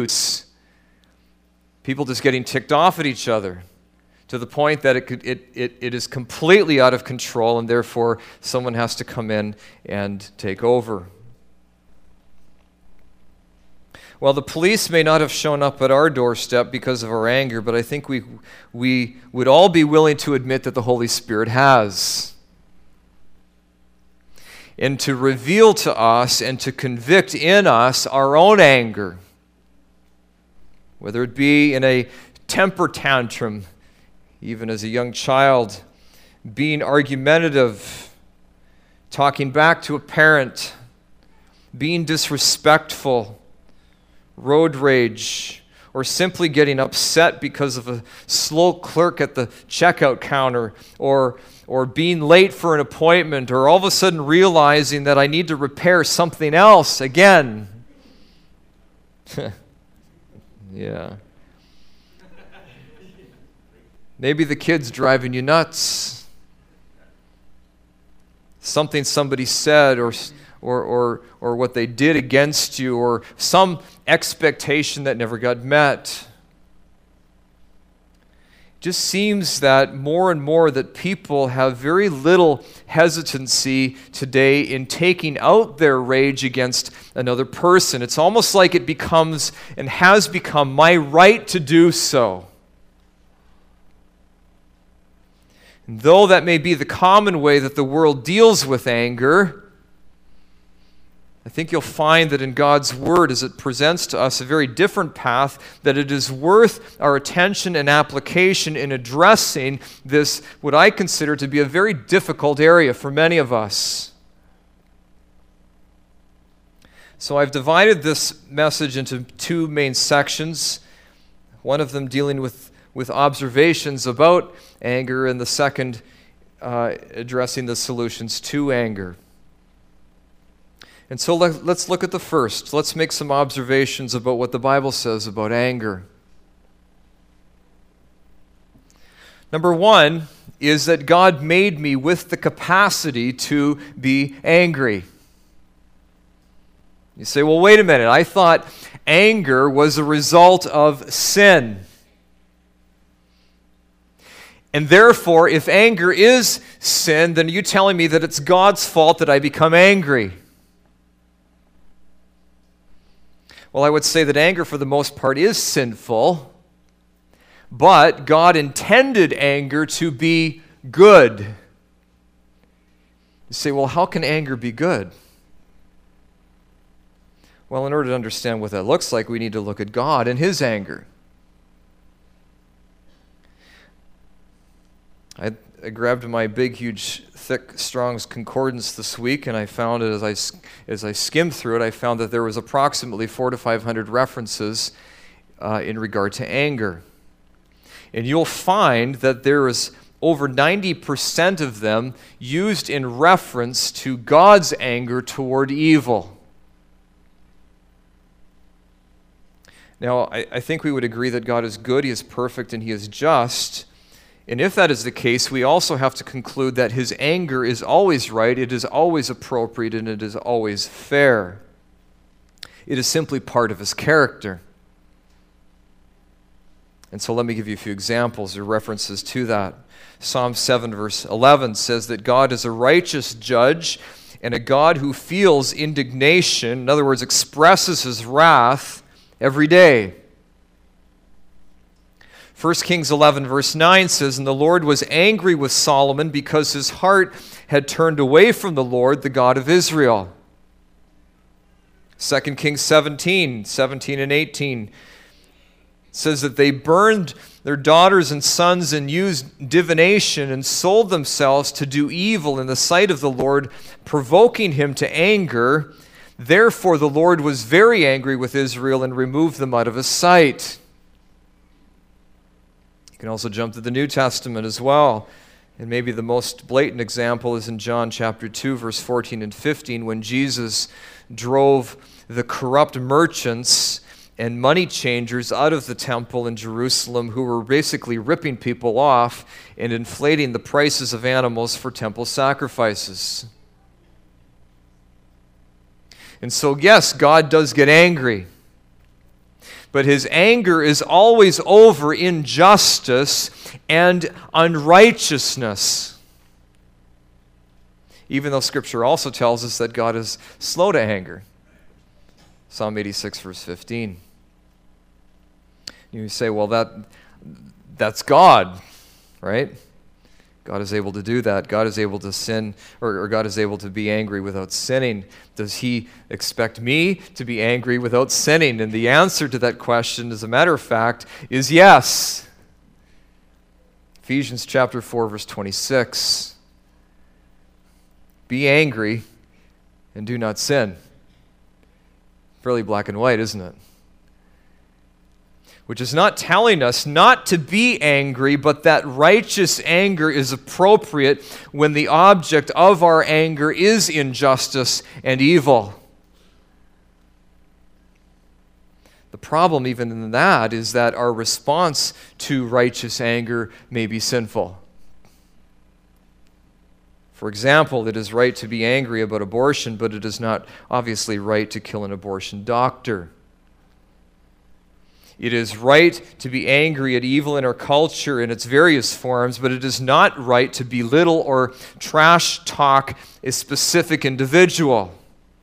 people just getting ticked off at each other to the point that it is completely out of control, and therefore someone has to come in and take over. Well, the police may not have shown up at our doorstep because of our anger, but I think we would all be willing to admit that the Holy Spirit has. And to reveal to us and to convict in us our own anger, whether it be in a temper tantrum, even as a young child, being argumentative, talking back to a parent, being disrespectful, road rage, or simply getting upset because of a slow clerk at the checkout counter, or being late for an appointment, or all of a sudden realizing that I need to repair something else again. Yeah. Maybe the kid's driving you nuts. Something somebody said, or what they did against you, or some expectation that never got met. It just seems that more and more that people have very little hesitancy today in taking out their rage against another person. It's almost like it becomes and has become my right to do so. And though that may be the common way that the world deals with anger, I think you'll find that in God's Word, as it presents to us a very different path, that it is worth our attention and application in addressing this, what I consider to be a very difficult area for many of us. So I've divided this message into two main sections, one of them dealing with observations about anger, and the second addressing the solutions to anger. And so let's look at the first. Let's make some observations about what the Bible says about anger. Number one is that God made me with the capacity to be angry. You say, well, wait a minute. I thought anger was a result of sin. And therefore, if anger is sin, then are you telling me that it's God's fault that I become angry? Well, I would say that anger, for the most part, is sinful, but God intended anger to be good. You say, well, how can anger be good? Well, in order to understand what that looks like, we need to look at God and His anger. I grabbed my big, huge, thick Strong's Concordance this week, and I found it as I skimmed through it, I found that there was approximately 400 to 500 references in regard to anger. And you'll find that there is over 90% of them used in reference to God's anger toward evil. Now, I think we would agree that God is good, He is perfect, and He is just. And if that is the case, we also have to conclude that His anger is always right, it is always appropriate, and it is always fair. It is simply part of His character. And so let me give you a few examples or references to that. Psalm 7 verse 11 says that God is a righteous judge and a God who feels indignation, in other words, expresses His wrath every day. 1 Kings 11 verse 9 says, and the Lord was angry with Solomon because his heart had turned away from the Lord, the God of Israel. 2 Kings 17 and 18 says that they burned their daughters and sons and used divination and sold themselves to do evil in the sight of the Lord, provoking Him to anger. Therefore the Lord was very angry with Israel and removed them out of His sight. You can also jump to the New Testament as well. And maybe the most blatant example is in John chapter 2, verse 14 and 15, when Jesus drove the corrupt merchants and money changers out of the temple in Jerusalem, who were basically ripping people off and inflating the prices of animals for temple sacrifices. And so, yes, God does get angry. But his anger is always over injustice and unrighteousness. Even though Scripture also tells us that God is slow to anger. Psalm 86, verse 15. You say, well, that's God, right? God is able to do that. God is able to sin, or God is able to be angry without sinning. Does he expect me to be angry without sinning? And the answer to that question, as a matter of fact, is yes. Ephesians chapter 4, verse 26. Be angry and do not sin. Fairly black and white, isn't it? Which is not telling us not to be angry, but that righteous anger is appropriate when the object of our anger is injustice and evil. The problem even in that is that our response to righteous anger may be sinful. For example, it is right to be angry about abortion, but it is not obviously right to kill an abortion doctor. It is right to be angry at evil in our culture in its various forms, but it is not right to belittle or trash talk a specific individual.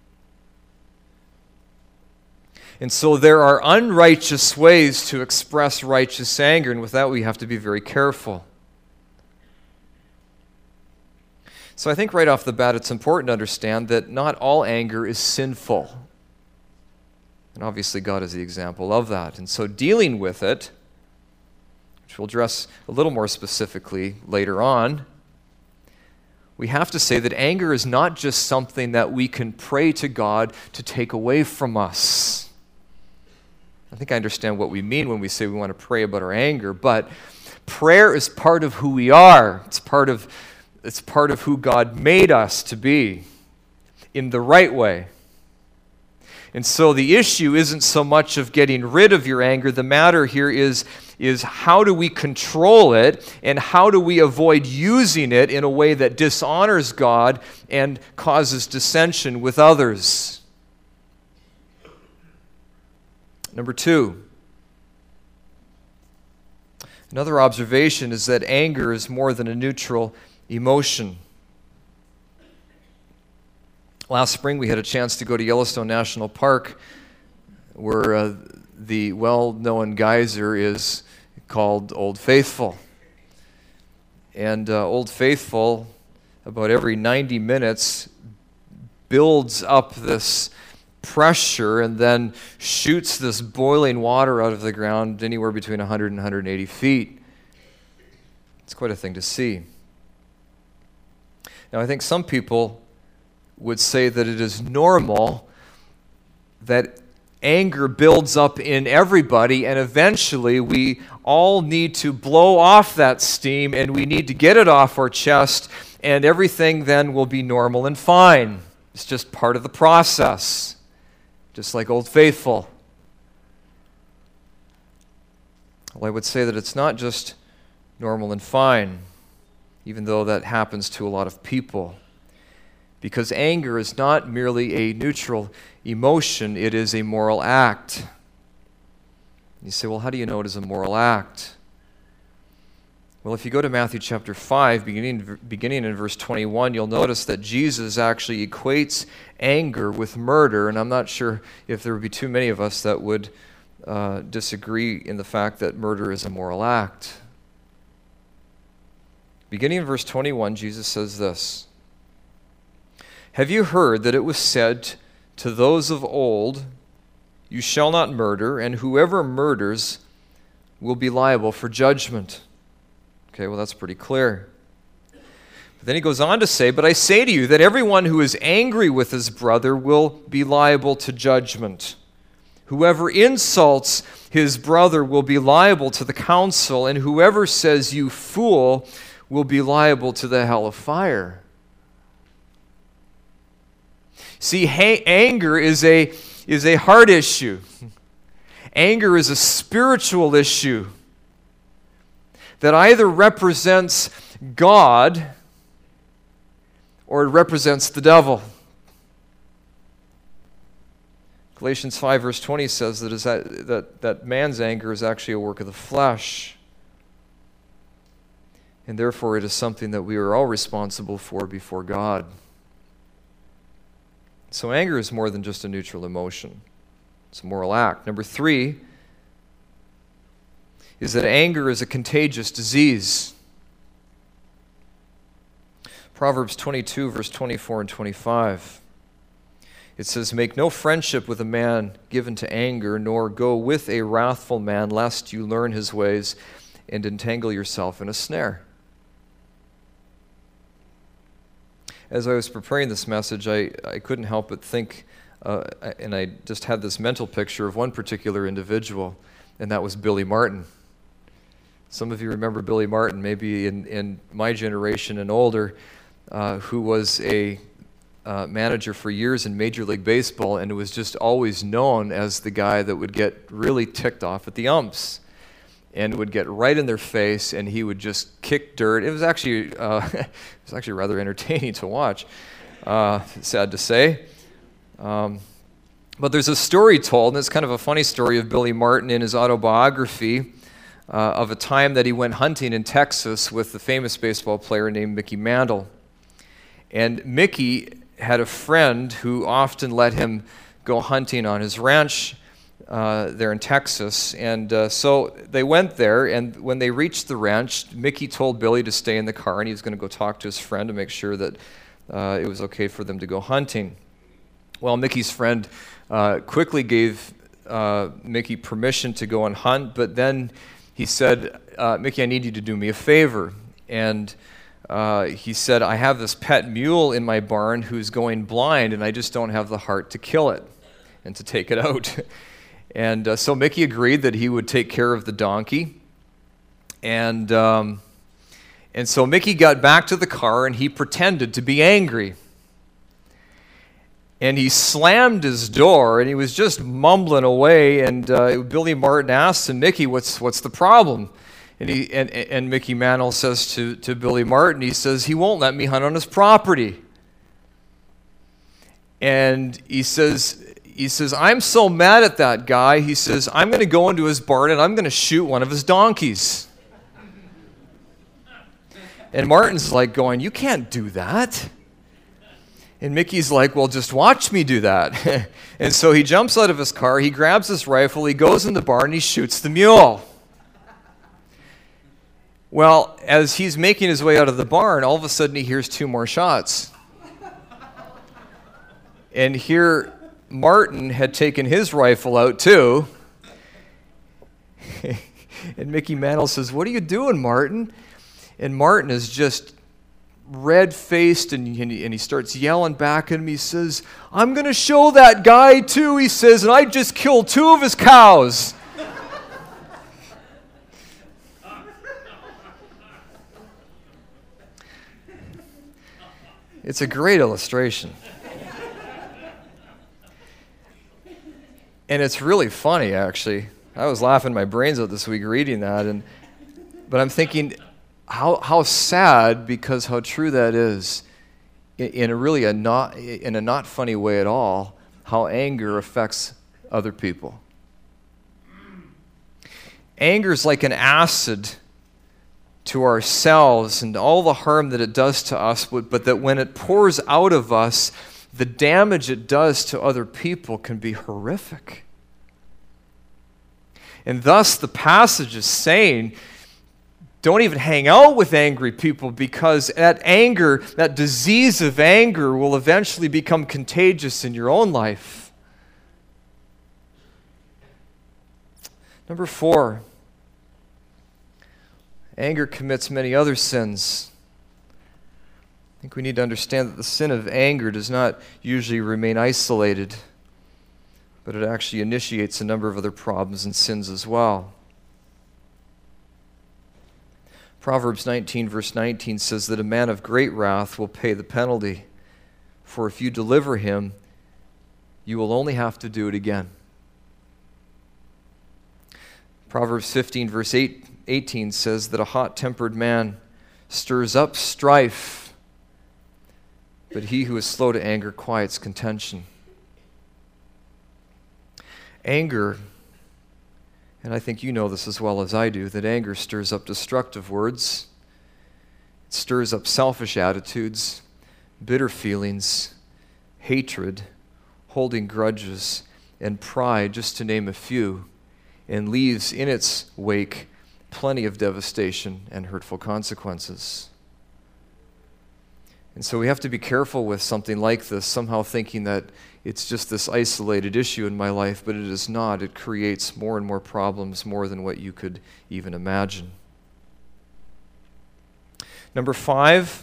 And so there are unrighteous ways to express righteous anger, and with that we have to be very careful. So I think right off the bat it's important to understand that not all anger is sinful. And obviously God is the example of that. And so dealing with it, which we'll address a little more specifically later on, we have to say that anger is not just something that we can pray to God to take away from us. I think I understand what we mean when we say we want to pray about our anger, but prayer is part of who we are. It's part of who God made us to be in the right way. And so the issue isn't so much of getting rid of your anger. The matter here is how do we control it and how do we avoid using it in a way that dishonors God and causes dissension with others. Number 2. Another observation is that anger is more than a neutral emotion. Last spring, we had a chance to go to Yellowstone National Park, where the well-known geyser is called Old Faithful. And Old Faithful, about every 90 minutes, builds up this pressure and then shoots this boiling water out of the ground anywhere between 100 and 180 feet. It's quite a thing to see. Now, I think some people would say that it is normal that anger builds up in everybody, and eventually we all need to blow off that steam and we need to get it off our chest, and everything then will be normal and fine. It's just part of the process, just like Old Faithful. Well, I would say that it's not just normal and fine, even though that happens to a lot of people. Because anger is not merely a neutral emotion, it is a moral act. You say, well, how do you know it is a moral act? Well, if you go to Matthew chapter 5, beginning in verse 21, you'll notice that Jesus actually equates anger with murder, and I'm not sure if there would be too many of us that would disagree in the fact that murder is a moral act. Beginning in verse 21, Jesus says this: "Have you heard that it was said to those of old, 'You shall not murder, and whoever murders will be liable for judgment'?" Okay, well, that's pretty clear. But then he goes on to say, "But I say to you that everyone who is angry with his brother will be liable to judgment. Whoever insults his brother will be liable to the council, and whoever says 'you fool' will be liable to the hell of fire." See, anger is a heart issue. Anger is a spiritual issue that either represents God or it represents the devil. Galatians 5 verse 20 says that man's anger is actually a work of the flesh. And therefore it is something that we are all responsible for before God. So anger is more than just a neutral emotion. It's a moral act. Number 3 is that anger is a contagious disease. Proverbs 22 verse 24 and 25. It says, "Make no friendship with a man given to anger, nor go with a wrathful man, lest you learn his ways and entangle yourself in a snare." As I was preparing this message, I couldn't help but think, and I just had this mental picture of one particular individual, and that was Billy Martin. Some of you remember Billy Martin, maybe in my generation and older, who was a manager for years in Major League Baseball, and was just always known as the guy that would get really ticked off at the umps and would get right in their face, and he would just kick dirt. It was actually rather entertaining to watch, sad to say. But there's a story told, and it's kind of a funny story of Billy Martin in his autobiography of a time that he went hunting in Texas with the famous baseball player named Mickey Mantle. And Mickey had a friend who often let him go hunting on his ranch there in Texas. And so they went there, and when they reached the ranch, Mickey told Billy to stay in the car, and he was going to go talk to his friend to make sure that it was okay for them to go hunting. Well, Mickey's friend quickly gave Mickey permission to go and hunt, but then he said, "Mickey, I need you to do me a favor." And he said, "I have this pet mule in my barn who's going blind, and I just don't have the heart to kill it and to take it out." And so Mickey agreed that he would take care of the donkey. And so Mickey got back to the car, and he pretended to be angry. And he slammed his door, and he was just mumbling away. And Billy Martin asked him, "Mickey, what's the problem?" And Mickey Mantle says to Billy Martin, he says, "He won't let me hunt on his property." And he says, "I'm so mad at that guy." He says, "I'm going to go into his barn and I'm going to shoot one of his donkeys." And Martin's like going, "You can't do that." And Mickey's like, "Well, just watch me do that." And so he jumps out of his car, he grabs his rifle, he goes in the barn, and he shoots the mule. Well, as he's making his way out of the barn, all of a sudden he hears 2 more shots. And here Martin had taken his rifle out too. And Mickey Mantle says, "What are you doing, Martin?" And Martin is just red-faced, and he starts yelling back at him. He says, "I'm going to show that guy too," he says, "and I just killed 2 of his cows." It's a great illustration. And it's really funny, actually. I was laughing my brains out this week reading that, but I'm thinking how sad, because how true that is, in a not funny way at all, how anger affects other people. Anger is like an acid to ourselves and all the harm that it does to us, but that when it pours out of us, the damage it does to other people can be horrific. And thus the passage is saying, don't even hang out with angry people, because that anger, that disease of anger, will eventually become contagious in your own life. Number 4, anger commits many other sins. I think we need to understand that the sin of anger does not usually remain isolated, but it actually initiates a number of other problems and sins as well. Proverbs 19 verse 19 says that a man of great wrath will pay the penalty, for if you deliver him, you will only have to do it again. Proverbs 15 verse 18 says that a hot-tempered man stirs up strife, but he who is slow to anger quiets contention. Anger, and I think you know this as well as I do, that anger stirs up destructive words, it stirs up selfish attitudes, bitter feelings, hatred, holding grudges, and pride, just to name a few, and leaves in its wake plenty of devastation and hurtful consequences. And so we have to be careful with something like this, somehow thinking that it's just this isolated issue in my life, but it is not. It creates more and more problems, more than what you could even imagine. Number 5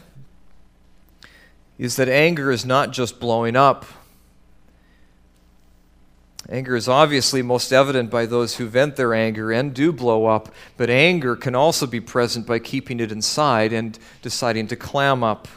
is that anger is not just blowing up. Anger is obviously most evident by those who vent their anger and do blow up, but anger can also be present by keeping it inside and deciding to clam up.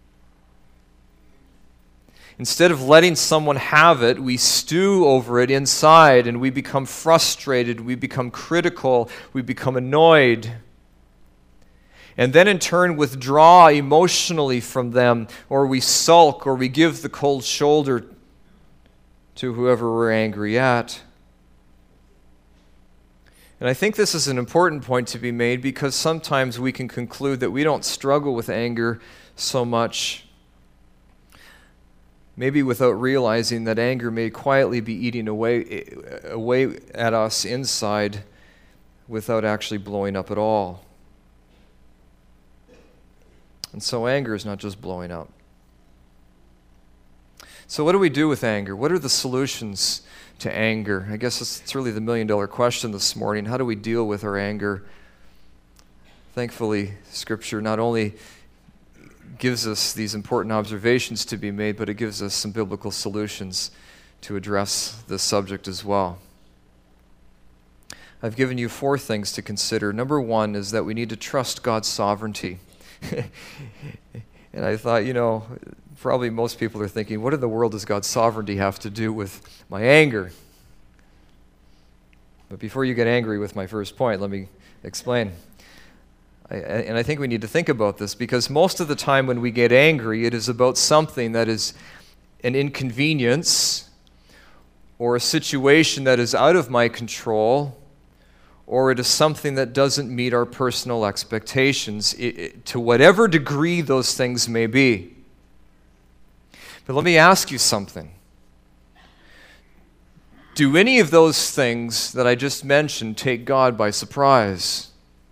Instead of letting someone have it, we stew over it inside and we become frustrated, we become critical, we become annoyed. And then in turn withdraw emotionally from them, or we sulk, or we give the cold shoulder to whoever we're angry at. And I think this is an important point to be made because sometimes we can conclude that we don't struggle with anger so much, maybe without realizing that anger may quietly be eating away at us inside without actually blowing up at all. And so anger is not just blowing up. So what do we do with anger? What are the solutions to anger? I guess it's really the million-dollar question this morning. How do we deal with our anger? Thankfully, Scripture not only gives us these important observations to be made, but it gives us some biblical solutions to address this subject as well. I've given you 4 things to consider. Number 1 is that we need to trust God's sovereignty. And I thought, probably most people are thinking, what in the world does God's sovereignty have to do with my anger? But before you get angry with my first point, let me explain. And I think we need to think about this because most of the time when we get angry, it is about something that is an inconvenience or a situation that is out of my control, or it is something that doesn't meet our personal expectations, to whatever degree those things may be. But let me ask you something. Do any of those things that I just mentioned take God by surprise?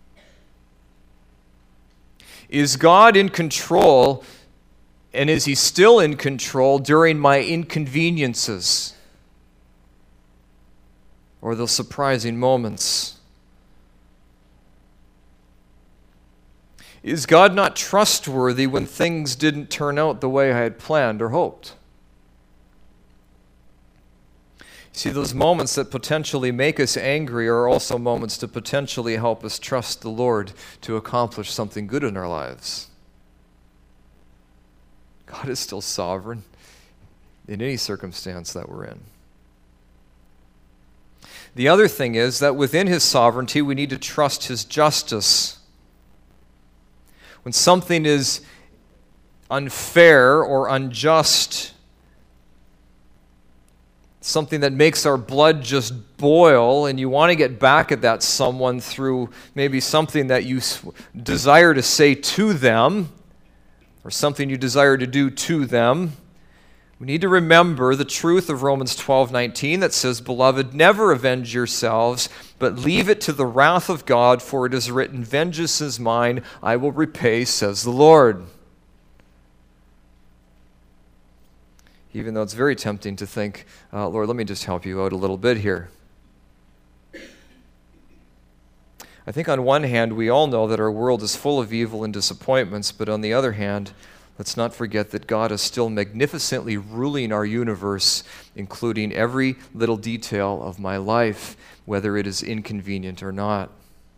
Is God in control, and is He still in control during my inconveniences or those surprising moments? Is God not trustworthy when things didn't turn out the way I had planned or hoped? See, those moments that potentially make us angry are also moments to potentially help us trust the Lord to accomplish something good in our lives. God is still sovereign in any circumstance that we're in. The other thing is that within His sovereignty, we need to trust His justice. When something is unfair or unjust, something that makes our blood just boil, and you want to get back at that someone through maybe something that you desire to say to them, or something you desire to do to them, we need to remember the truth of Romans 12:19 that says, "Beloved, never avenge yourselves, but leave it to the wrath of God, for it is written, 'Vengeance is mine, I will repay,' says the Lord." Even though it's very tempting to think, Lord, let me just help you out a little bit here. I think on one hand, we all know that our world is full of evil and disappointments, but on the other hand, let's not forget that God is still magnificently ruling our universe, including every little detail of my life, whether it is inconvenient or not.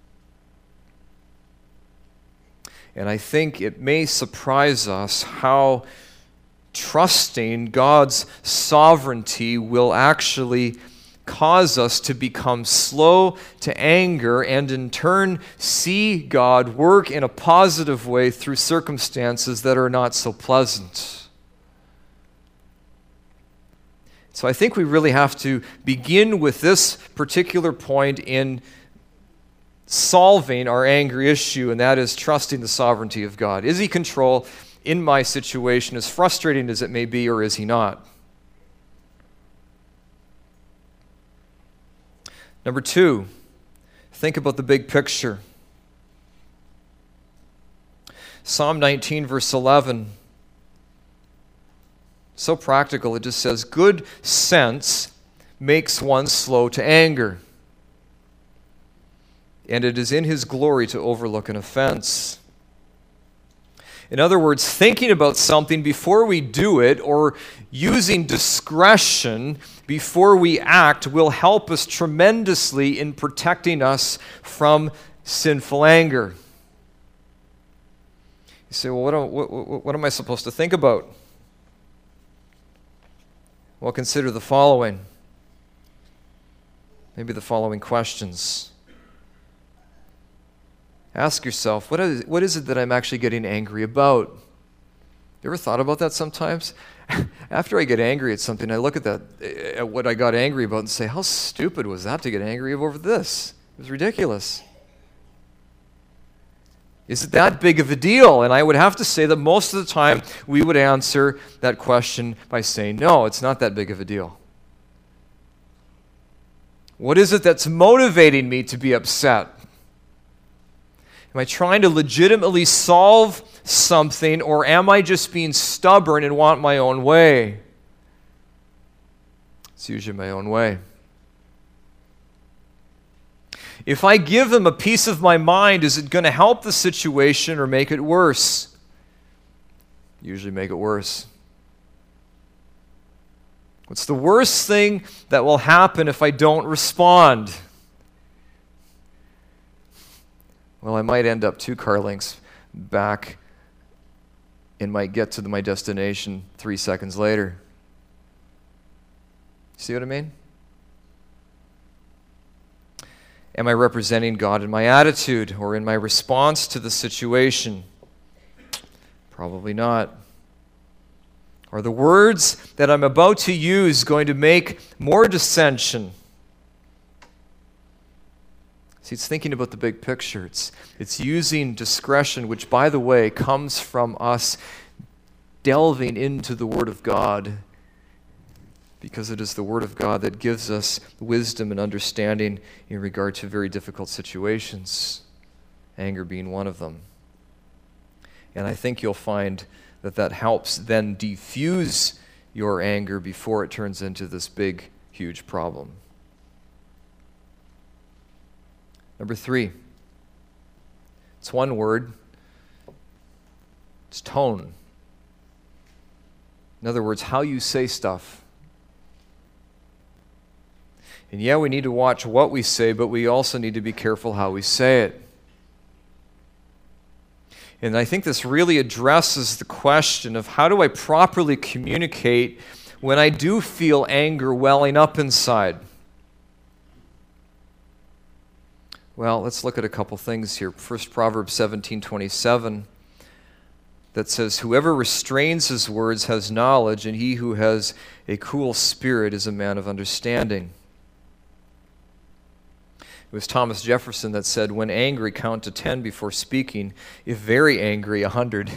And I think it may surprise us how trusting God's sovereignty will actually cause us to become slow to anger and in turn see God work in a positive way through circumstances that are not so pleasant. So I think we really have to begin with this particular point in solving our anger issue, and that is trusting the sovereignty of God. Is he control in my situation, as frustrating as it may be, or is he not? Number 2, think about the big picture. Psalm 19, verse 11. So practical, it just says, good sense makes one slow to anger, and it is in his glory to overlook an offense. In other words, thinking about something before we do it, or using discretion before we act, will help us tremendously in protecting us from sinful anger. You say, well, what am I supposed to think about? Well, consider the following. Maybe the following questions. Ask yourself, what is it that I'm actually getting angry about? You ever thought about that sometimes? After I get angry at something, I look at what I got angry about and say, how stupid was that to get angry over this? It was ridiculous. Is it that big of a deal? And I would have to say that most of the time we would answer that question by saying, no, it's not that big of a deal. What is it that's motivating me to be upset? Am I trying to legitimately solve something, or am I just being stubborn and want my own way? It's usually my own way. If I give them a piece of my mind, is it going to help the situation or make it worse? Usually make it worse. What's the worst thing that will happen if I don't respond? Well, I might end up 2 car lengths back and might get to my destination 3 seconds later. See what I mean? Am I representing God in my attitude or in my response to the situation? Probably not. Are the words that I'm about to use going to make more dissension? See, it's thinking about the big picture. It's using discretion, which, by the way, comes from us delving into the Word of God, because it is the Word of God that gives us wisdom and understanding in regard to very difficult situations, anger being one of them. And I think you'll find that helps then diffuse your anger before it turns into this big, huge problem. Number 3, it's one word. It's tone. In other words, how you say stuff. And yeah, we need to watch what we say, but we also need to be careful how we say it. And I think this really addresses the question of how do I properly communicate when I do feel anger welling up inside? Well, let's look at a couple things here. First, Proverbs 17:27, that says, whoever restrains his words has knowledge, and he who has a cool spirit is a man of understanding. It was Thomas Jefferson that said, when angry, count to 10 before speaking. If very angry, 100.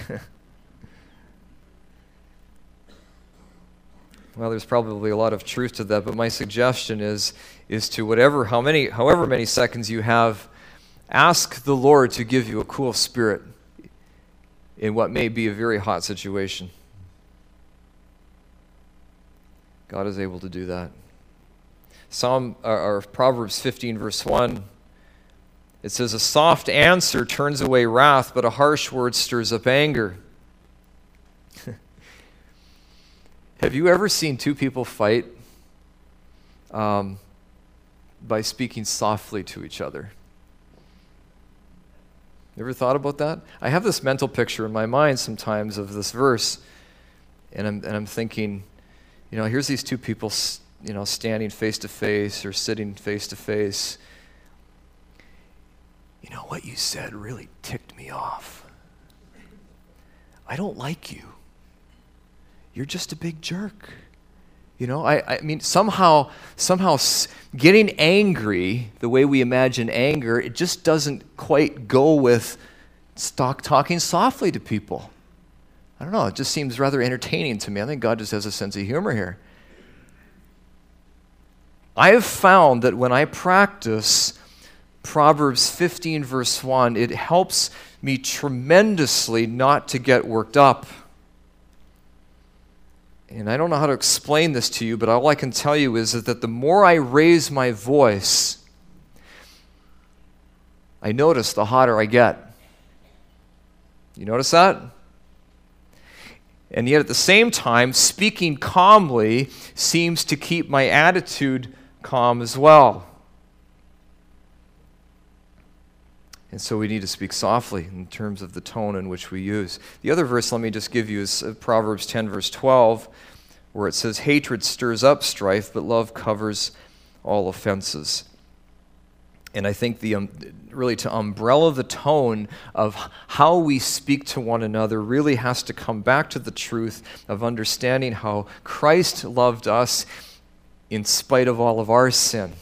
Well, there's probably a lot of truth to that, but my suggestion is to however many seconds you have, ask the Lord to give you a cool spirit in what may be a very hot situation. God is able to do that. Proverbs 15, verse 1, it says, a soft answer turns away wrath, but a harsh word stirs up anger. Have you ever seen 2 people fight by speaking softly to each other? You ever thought about that? I have this mental picture in my mind sometimes of this verse, and I'm thinking, here's these 2 people standing face to face or sitting face to face. What you said really ticked me off. I don't like you. You're just a big jerk. I mean, somehow getting angry, the way we imagine anger, it just doesn't quite go with talking softly to people. I don't know, it just seems rather entertaining to me. I think God just has a sense of humor here. I have found that when I practice Proverbs 15 verse 1, it helps me tremendously not to get worked up. And I don't know how to explain this to you, but all I can tell you is that the more I raise my voice, I notice the hotter I get. You notice that? And yet at the same time, speaking calmly seems to keep my attitude calm as well. And so we need to speak softly in terms of the tone in which we use. The other verse, let me just give you, is Proverbs 10, verse 12, where it says, hatred stirs up strife, but love covers all offenses. And I think really to umbrella the tone of how we speak to one another really has to come back to the truth of understanding how Christ loved us in spite of all of our sin.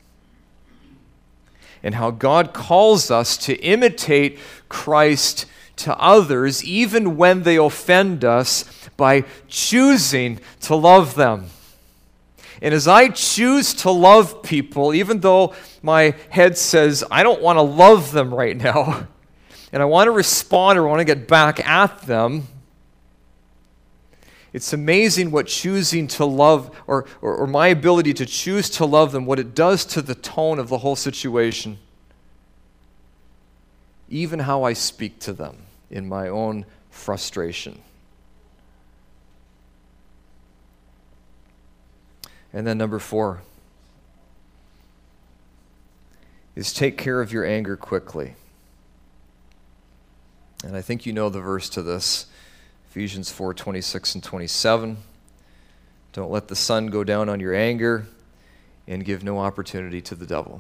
And how God calls us to imitate Christ to others, even when they offend us, by choosing to love them. And as I choose to love people, even though my head says, I don't want to love them right now, and I want to respond or want to get back at them, it's amazing what choosing to love, or my ability to choose to love them, what it does to the tone of the whole situation. Even how I speak to them in my own frustration. And then number 4 is take care of your anger quickly. And I think you know the verse to this. Ephesians 4:26 and 27. Don't let the sun go down on your anger, and give no opportunity to the devil.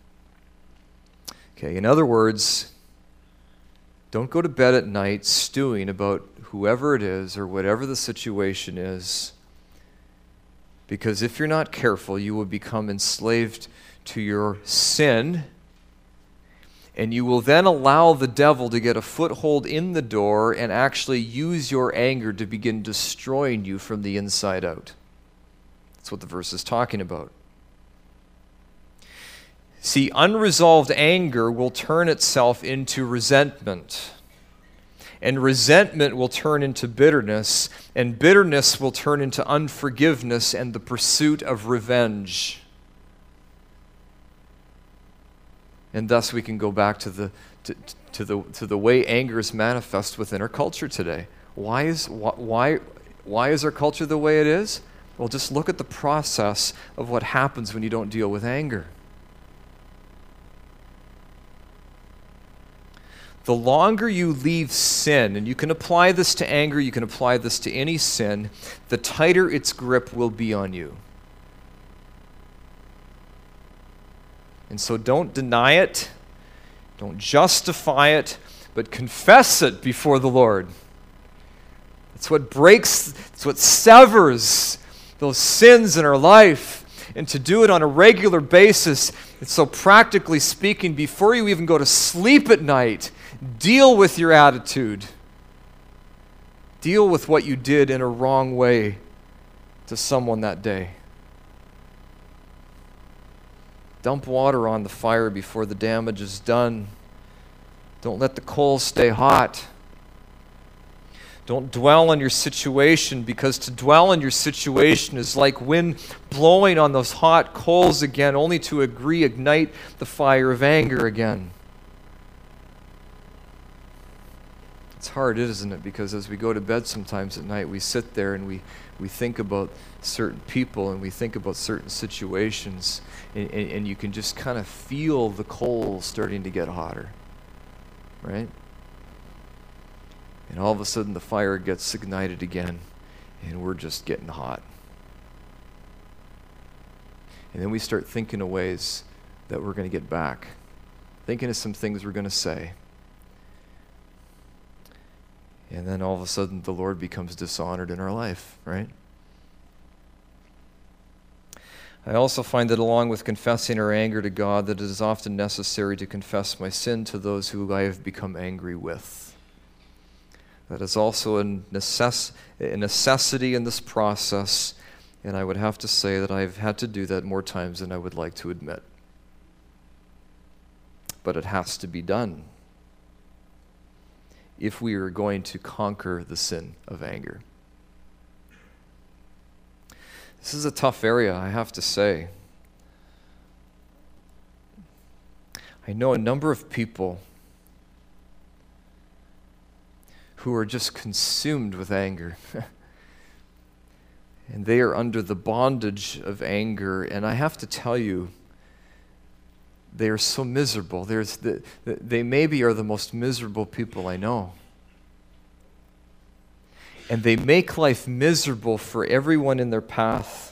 Okay, in other words, don't go to bed at night stewing about whoever it is or whatever the situation is, because if you're not careful, you will become enslaved to your sin, and you will then allow the devil to get a foothold in the door and actually use your anger to begin destroying you from the inside out. That's what the verse is talking about. See, unresolved anger will turn itself into resentment. And resentment will turn into bitterness. And bitterness will turn into unforgiveness and the pursuit of revenge. And thus we can go back to the way anger is manifest within our culture today. Why is our culture the way it is? Well, just look at the process of what happens when you don't deal with anger. The longer you leave sin, and you can apply this to anger, you can apply this to any sin, the tighter its grip will be on you. And so don't deny it, don't justify it, but confess it before the Lord. It's what breaks, it's what severs those sins in our life. And to do it on a regular basis, and so practically speaking, before you even go to sleep at night, deal with your attitude. Deal with what you did in a wrong way to someone that day. Dump water on the fire before the damage is done. Don't let the coals stay hot. Don't dwell on your situation, because to dwell on your situation is like wind blowing on those hot coals again, only to ignite the fire of anger again. It's hard, isn't it? Because as we go to bed sometimes at night, we sit there and we think about certain people and we think about certain situations, and you can just kind of feel the coals starting to get hotter, right? And all of a sudden the fire gets ignited again, and we're just getting hot. And then we start thinking of ways that we're going to get back, thinking of some things we're going to say. And then all of a sudden the Lord becomes dishonored in our life, right? I also find that along with confessing our anger to God, that it is often necessary to confess my sin to those who I have become angry with. That is also a necessity in this process, and I would have to say that I've had to do that more times than I would like to admit. But it has to be done if we are going to conquer the sin of anger. This is a tough area, I have to say. I know a number of people who are just consumed with anger. And they are under the bondage of anger. And I have to tell you, they are so miserable. They maybe are the most miserable people I know. And they make life miserable for everyone in their path.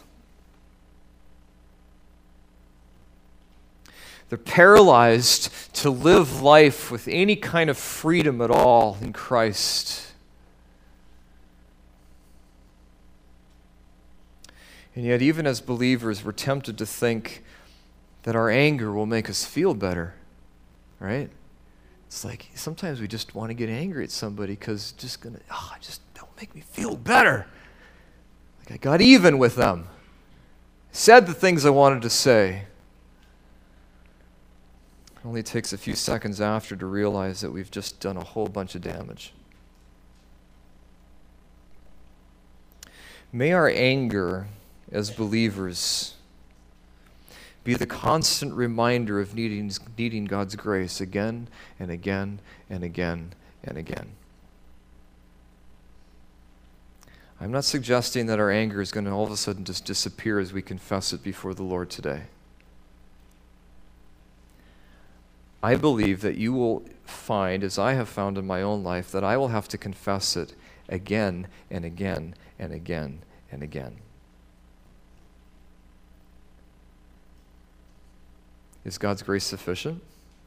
They're paralyzed to live life with any kind of freedom at all in Christ. And yet, even as believers, we're tempted to think that our anger will make us feel better, right? It's like sometimes we just want to get angry at somebody because just don't make me feel better. Like I got even with them. Said the things I wanted to say. It only takes a few seconds after to realize that we've just done a whole bunch of damage. May our anger as believers be the constant reminder of needing God's grace again and again and again and again. I'm not suggesting that our anger is going to all of a sudden just disappear as we confess it before the Lord today. I believe that you will find, as I have found in my own life, that I will have to confess it again and again and again and again. Is God's grace sufficient?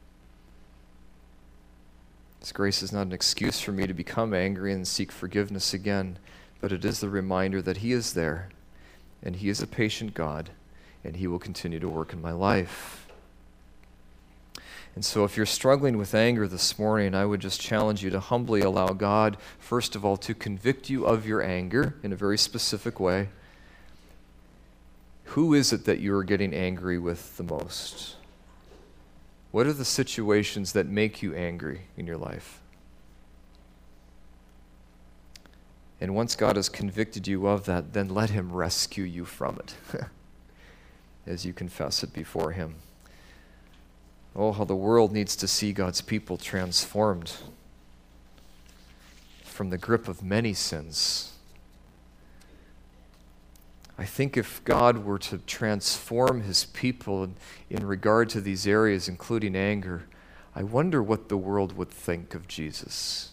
His grace is not an excuse for me to become angry and seek forgiveness again, but it is the reminder that He is there, and He is a patient God, and He will continue to work in my life. And so if you're struggling with anger this morning, I would just challenge you to humbly allow God, first of all, to convict you of your anger in a very specific way. Who is it that you are getting angry with the most? What are the situations that make you angry in your life? And once God has convicted you of that, then let Him rescue you from it as you confess it before Him. Oh, how the world needs to see God's people transformed from the grip of many sins. I think if God were to transform His people in regard to these areas, including anger, I wonder what the world would think of Jesus.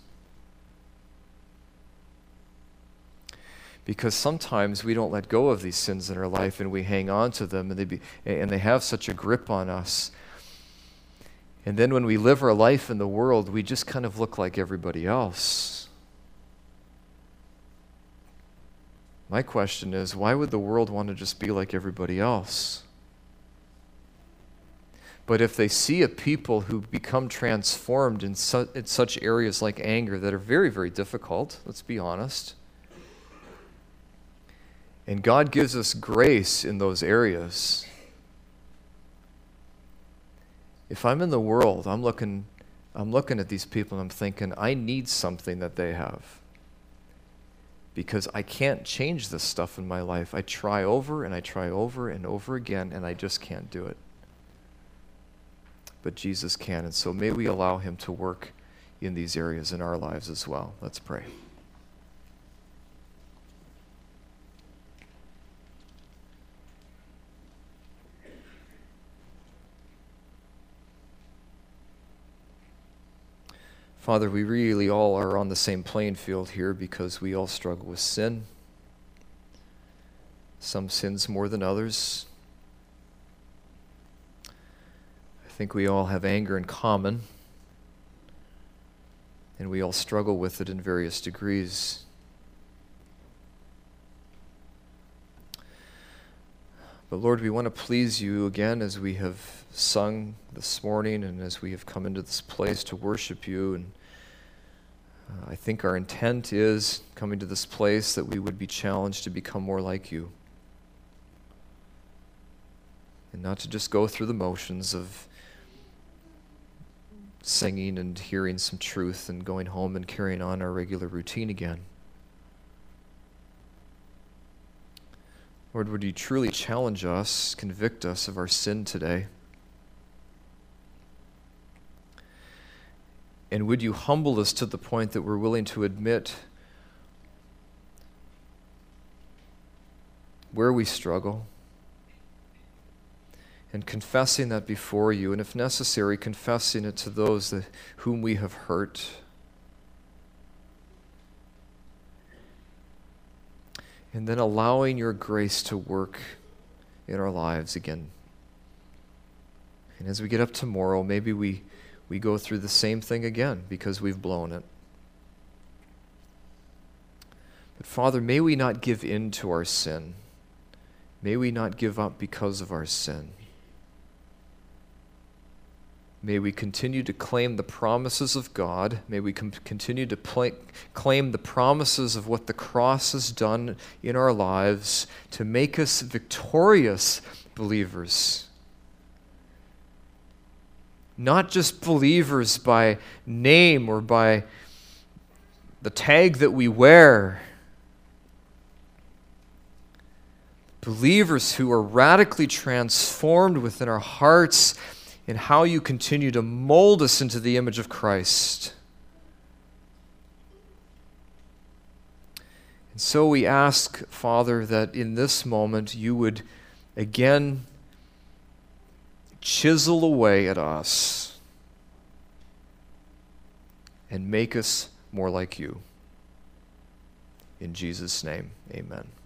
Because sometimes we don't let go of these sins in our life and we hang on to them and they have such a grip on us. And then when we live our life in the world, we just kind of look like everybody else. My question is, why would the world want to just be like everybody else? But if they see a people who become transformed in such areas like anger that are very, very difficult, let's be honest, and God gives us grace in those areas. If I'm in the world, I'm looking at these people and I'm thinking, I need something that they have. Because I can't change this stuff in my life. I try over and I try over and over again, and I just can't do it. But Jesus can, and so may we allow Him to work in these areas in our lives as well. Let's pray. Father, we really all are on the same playing field here because we all struggle with sin. Some sins more than others. I think we all have anger in common, and we all struggle with it in various degrees. But Lord, we want to please you again as we have sung this morning and as we have come into this place to worship you. And I think our intent is, coming to this place, that we would be challenged to become more like you. And not to just go through the motions of singing and hearing some truth and going home and carrying on our regular routine again. Lord, would you truly challenge us, convict us of our sin today? And would you humble us to the point that we're willing to admit where we struggle, and confessing that before you, and if necessary, confessing it to those whom we have hurt. And then allowing your grace to work in our lives again. And as we get up tomorrow, maybe we go through the same thing again because we've blown it. But Father, may we not give in to our sin. May we not give up because of our sin. May we continue to claim the promises of God. May we continue to claim the promises of what the cross has done in our lives to make us victorious believers. Not just believers by name or by the tag that we wear. Believers who are radically transformed within our hearts in how you continue to mold us into the image of Christ. And so we ask, Father, that in this moment you would again chisel away at us and make us more like you. In Jesus' name, amen.